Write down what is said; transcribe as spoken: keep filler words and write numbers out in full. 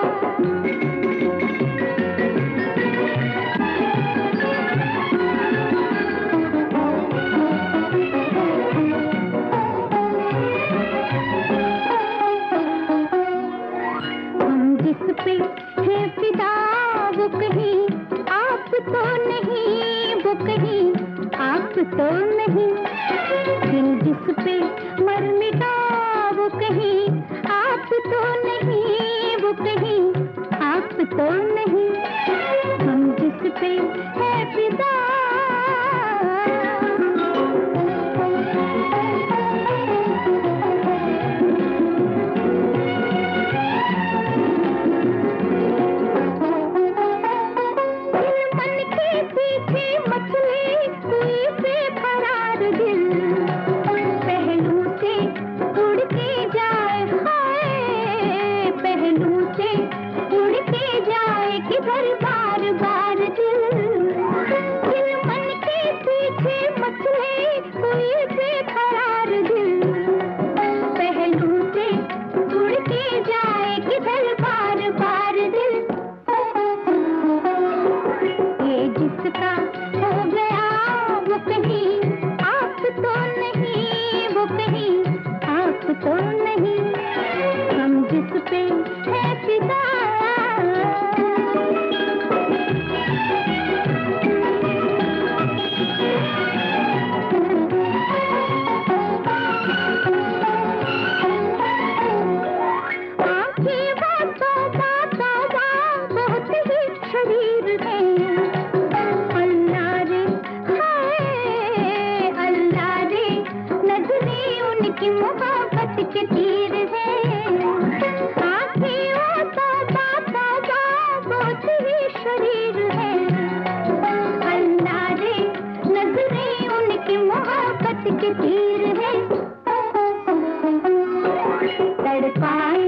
जिस पे है फिदा वो कहीं आप तो नहीं, वो कहीं आप तो नहीं। दिल जिस पे मर मिटा वो कहीं आप तो नहीं, वो कहीं आप तो नहीं। हम जिस पे है फिदा किधर बार बार दिल, दिल मन के पीछे मचले कोई बेकरार दिल, पहलू से उड़ के जाए किधर बार बार दिल। ये जिसका हो गया वो कहीं आप तो नहीं, वो कहीं आप तो नहीं। हम जिस पे है फिदा की मोहब्बत के तीर है, आँखें तो बाबा बहुत ही शरीर है। अल्लाह रे नजरें उनकी मोहब्बत के तीर है, तड़पाए